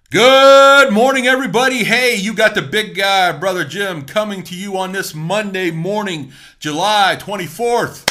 Good morning, everybody. Hey, you got the big guy, Brother Jim, coming to you on this Monday morning, July 24th,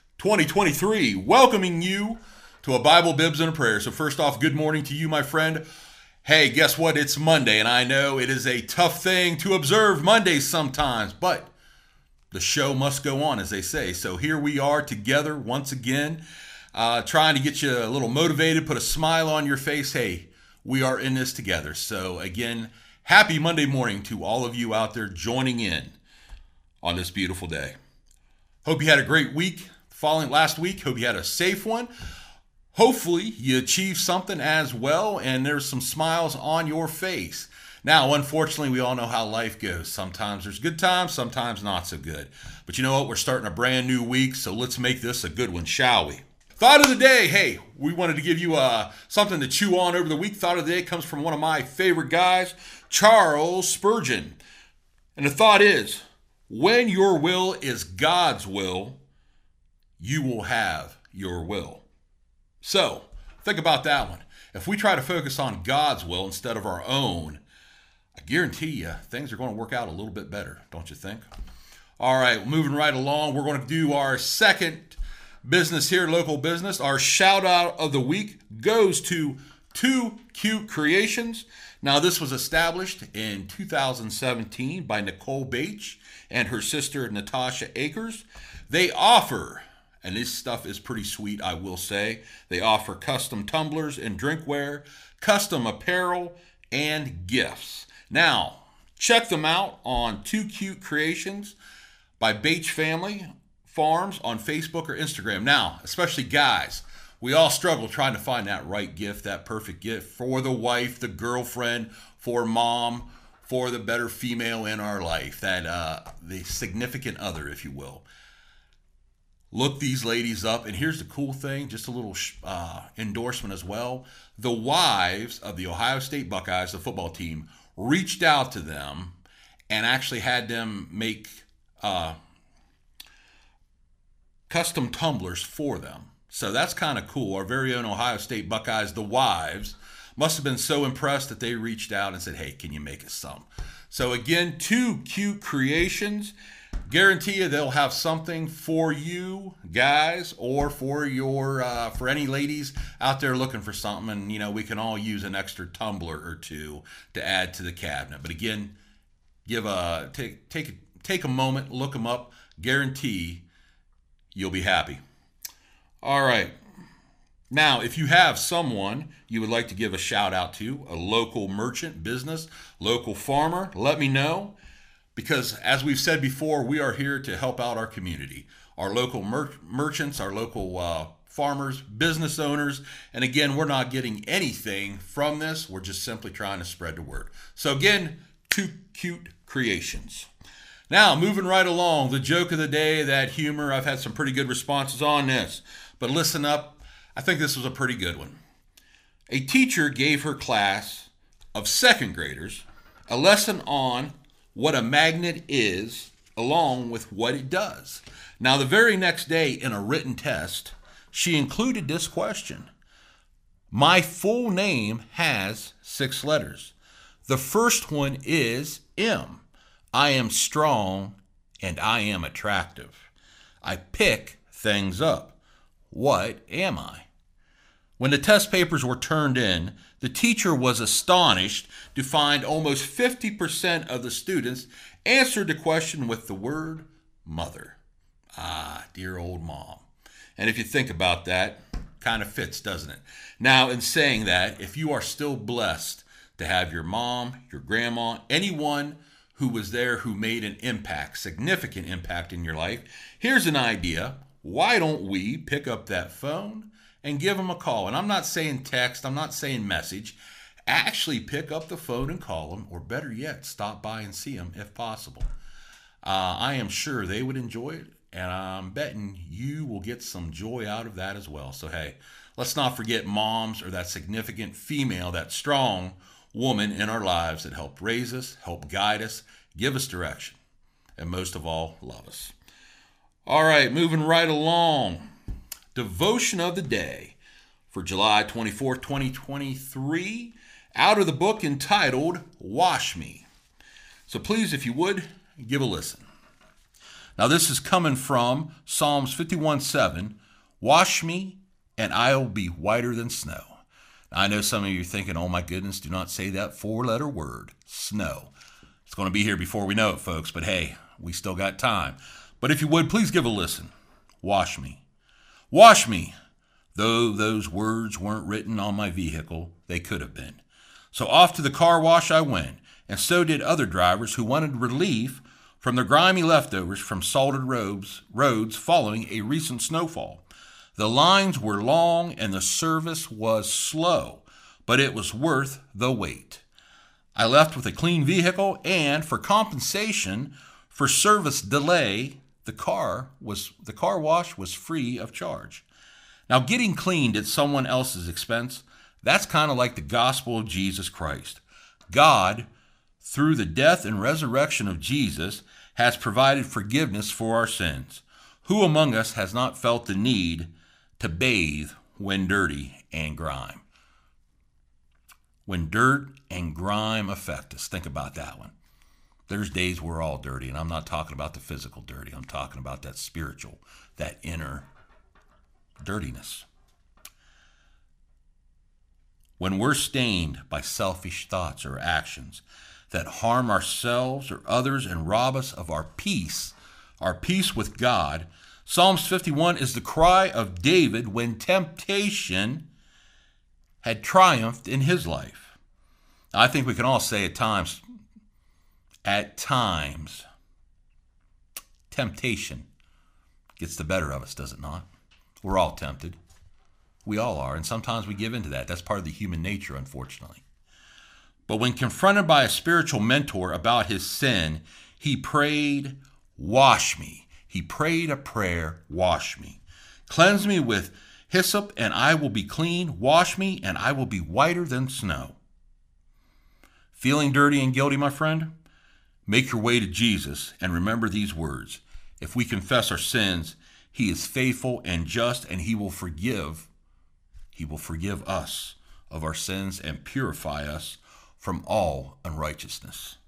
2023, welcoming you to a Bible, Bibs, and a Prayer. So first off, good morning to you, my friend. Hey, guess what? It's Monday, and I know it is a tough thing to observe Mondays sometimes, but the show must go on, as they say. So here we are together once again, trying to get you a little motivated, put a smile on your face. Hey, we are in this together. So again, happy Monday morning to all of you out there joining in on this beautiful day. Hope you had a great week following last week. Hope you had a safe one. Hopefully you achieved something as well and there's some smiles on your face. Now, unfortunately, we all know how life goes. Sometimes there's good times, sometimes not so good. But you know what? We're starting a brand new week, so let's make this a good one, shall we? Thought of the day. Hey, we wanted to give you something to chew on over the week. Thought of the day comes from one of my favorite guys, Charles Spurgeon. And the thought is, when your will is God's will, you will have your will. So, think about that one. If we try to focus on God's will instead of our own, I guarantee you things are going to work out a little bit better, don't you think? All right, moving right along, we're going to do our second business here, local business. Our shout out of the week goes to Two Cute Creations. Now, this was established in 2017 by Nicole Bache and her sister Natasha Akers. They offer, and this stuff is pretty sweet, I will say, they offer custom tumblers and drinkware, custom apparel, and gifts. Now, check them out on Two Cute Creations by Bache Family Farms on Facebook or Instagram. Now, especially guys, we all struggle trying to find that right gift, that perfect gift for the wife, the girlfriend, for mom, for the better female in our life, that the significant other, if you will. Look these ladies up, and here's the cool thing, just a little endorsement as well. The wives of the Ohio State Buckeyes, the football team, reached out to them and actually had them make custom tumblers for them. So that's kind of cool. Our very own Ohio State Buckeyes, the wives, must have been so impressed that they reached out and said, hey, can you make us some? So again, Two Cute Creations. Guarantee you they'll have something for you guys or for your for any ladies out there looking for something. And, you know, we can all use an extra tumbler or two to add to the cabinet. But again, take a moment, look them up. Guarantee you'll be happy. All right. Now, if you have someone you would like to give a shout out to, a local merchant, business, local farmer, let me know. Because as we've said before, we are here to help out our community, our local merchants, our local farmers, business owners. And again, we're not getting anything from this. We're just simply trying to spread the word. So again, Two Cute Creations. Now, moving right along, the joke of the day, that humor, I've had some pretty good responses on this. But listen up, I think this was a pretty good one. A teacher gave her class of second graders a lesson on what a magnet is along with what it does. Now, the very next day in a written test, she included this question. My full name has 6 letters. The first one is M. I am strong and I am attractive. I pick things up. What am I? When the test papers were turned in, the teacher was astonished to find almost 50% of the students answered the question with the word mother. Ah, dear old mom. And if you think about that, kind of fits, doesn't it? Now, in saying that, if you are still blessed to have your mom, your grandma, anyone who was there who made an impact, significant impact in your life, here's an idea. Why don't we pick up that phone and give them a call? And I'm not saying text, I'm not saying message. Actually pick up the phone and call them, or better yet, stop by and see them if possible. I am sure they would enjoy it, and I'm betting you will get some joy out of that as well. So hey, let's not forget moms, or that significant female, that strong woman in our lives that help raise us, help guide us, give us direction, and most of all, love us. All right, moving right along. Devotion of the day for July 24th, 2023. out of the book entitled Wash Me. So please, if you would, give a listen. Now this is coming from Psalms 51:7. Wash me, and I will be whiter than snow. Now, I know some of you are thinking, oh my goodness, do not say that four-letter word, snow. It's going to be here before we know it, folks, but hey, we still got time. But if you would, please give a listen. Wash me. Wash me. Though those words weren't written on my vehicle, they could have been. So off to the car wash I went, and so did other drivers who wanted relief from the grimy leftovers from salted roads following a recent snowfall. The lines were long and the service was slow, but it was worth the wait. I left with a clean vehicle, and for compensation for service delay, the car wash was free of charge. Now, getting cleaned at someone else's expense, that's kind of like the gospel of Jesus Christ. God, through the death and resurrection of Jesus, has provided forgiveness for our sins. Who among us has not felt the need to bathe when dirty and grime? When dirt and grime affect us, think about that one. There's days we're all dirty, and I'm not talking about the physical dirty. I'm talking about that spiritual, that inner dirtiness. When we're stained by selfish thoughts or actions that harm ourselves or others and rob us of our peace with God, Psalms 51 is the cry of David when temptation had triumphed in his life. Now, I think we can all say at times, temptation gets the better of us, does it not? We're all tempted. We all are, and sometimes we give into that. That's part of the human nature, unfortunately. But when confronted by a spiritual mentor about his sin, he prayed, wash me. He prayed a prayer, wash me. Cleanse me with hyssop, and I will be clean. Wash me, and I will be whiter than snow. Feeling dirty and guilty, my friend? Make your way to Jesus and remember these words. If we confess our sins, he is faithful and just, and he will forgive us of our sins and purify us from all unrighteousness.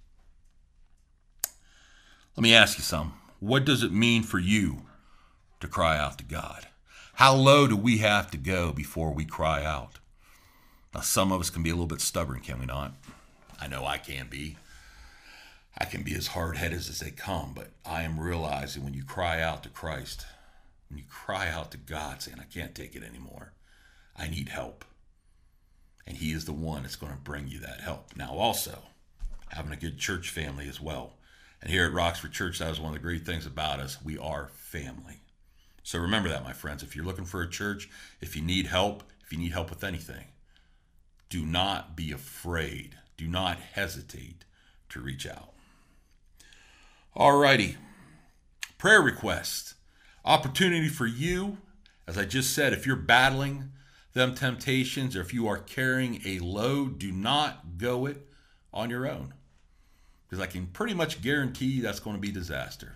Let me ask you something. What does it mean for you to cry out to God? How low do we have to go before we cry out? Now, some of us can be a little bit stubborn, can we not? I know I can be. I can be as hard-headed as they come, but I am realizing when you cry out to Christ, when you cry out to God saying, I can't take it anymore, I need help. And he is the one that's going to bring you that help. Now, also, having a good church family as well. And here at Roxford Church, that is one of the great things about us. We are family. So remember that, my friends. If you're looking for a church, if you need help with anything, do not be afraid. Do not hesitate to reach out. Alrighty. Prayer request. Opportunity for you. As I just said, if you're battling them temptations, or if you are carrying a load, do not go it on your own. Because I can pretty much guarantee you that's going to be disaster.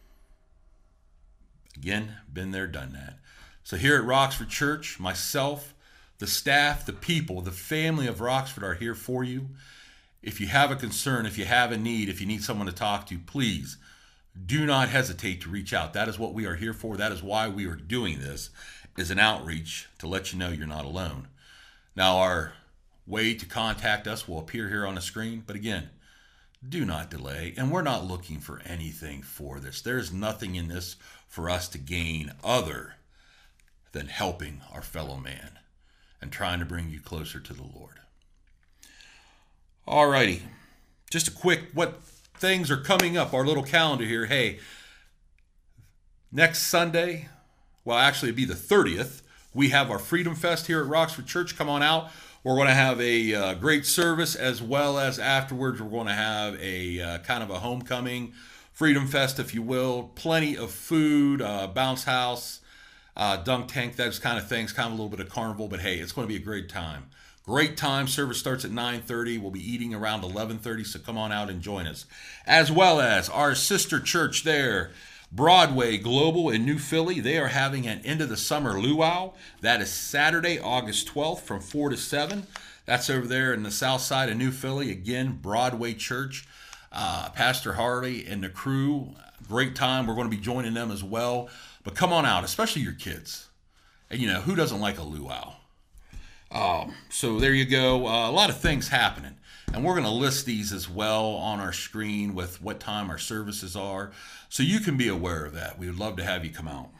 Again, been there, done that. So here at Roxford Church, myself, the staff, the people, the family of Roxford are here for you. If you have a concern, if you have a need, if you need someone to talk to, please do not hesitate to reach out. That is what we are here for. That is why we are doing this, is an outreach to let you know you're not alone. Now, our way to contact us will appear here on the screen. But again, do not delay. And we're not looking for anything for this. There's nothing in this for us to gain other than helping our fellow man and trying to bring you closer to the Lord. Alrighty. Just a quick, what things are coming up, our little calendar here. Hey, next Sunday, well, actually it'd be the 30th, we have our Freedom Fest here at Roxford Church. Come on out. We're going to have a great service, as well as afterwards we're going to have a kind of a homecoming Freedom Fest, if you will. Plenty of food, bounce house, dunk tank, those kind of things, kind of a little bit of carnival. But hey, it's going to be a great time. Great time. Service starts at 9:30. We'll be eating around 11:30, so come on out and join us. As well as our sister church there, Broadway Global in New Philly. They are having an end of the summer luau. That is Saturday, August 12th from 4 to 7. That's over there in the south side of New Philly. Again, Broadway Church. Pastor Harley and the crew, great time. We're going to be joining them as well. But come on out, especially your kids. And who doesn't like a luau? So there you go. A lot of things happening. And we're going to list these as well on our screen with what time our services are. So you can be aware of that. We would love to have you come out.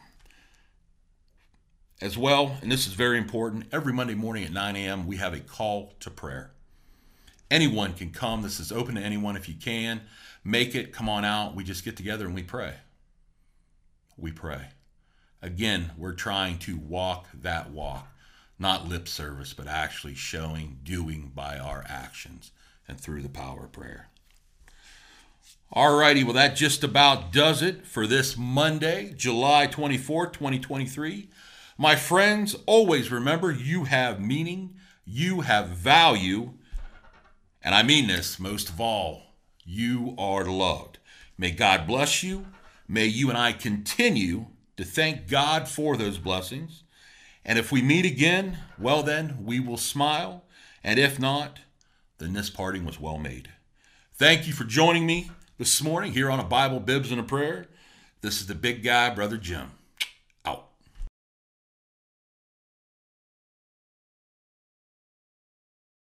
As well, and this is very important, every Monday morning at 9 a.m. we have a call to prayer. Anyone can come. This is open to anyone if you can. Make it. Come on out. We just get together and we pray. We pray. Again, we're trying to walk that walk. Not lip service, but actually showing, doing by our actions and through the power of prayer. Alrighty, well that just about does it for this Monday, July 24th, 2023. My friends, always remember you have meaning, you have value, and I mean this most of all, you are loved. May God bless you. May you and I continue to thank God for those blessings. And if we meet again, well then, we will smile. And if not, then this parting was well made. Thank you for joining me this morning here on A Bible, Bibs, and a Prayer. This is the big guy, Brother Jim.